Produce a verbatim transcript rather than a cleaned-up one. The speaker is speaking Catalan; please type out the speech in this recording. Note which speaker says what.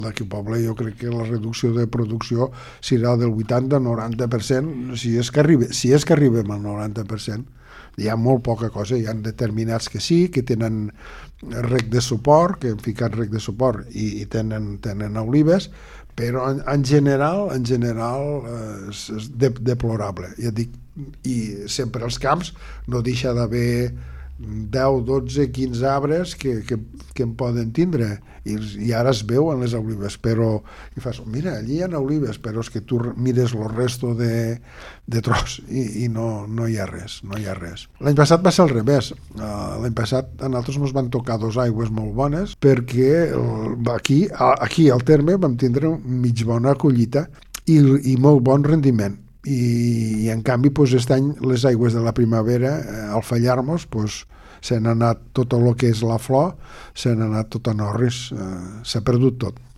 Speaker 1: D'aquí al poble jo crec que la reducció de producció serà del vuitanta a noranta per cent, si és que, arribe, si és que arribem al noranta per cent. Hi ha molt poca cosa, hi ha determinats que sí, que tenen rec de suport, que han ficat rec de suport i, i tenen, tenen olives, però en, en general, en general eh, és, és de, deplorable. Ja dic, i sempre als camps no deixa d'haver deu, dotze, quinze arbres que, que, que en poden tindre i, i ara es veuen les olives, però i fas, mira, allí hi ha olives, però és que tu mires el resto de, de tros i, i no, no hi ha res, no hi ha res. L'any passat va ser al revés. Uh, l'any passat a nosaltres ens van tocar dos aigües molt bones perquè el, aquí, a, aquí al terme vam tindre mig bona collita i, i molt bon rendiment. I, i en canvi pues, aquest any les aigües de la primavera eh, al fallar-nos pues, se n'ha anat tot el que és la flor, se n'ha anat tot a Norris, eh, s'ha perdut tot.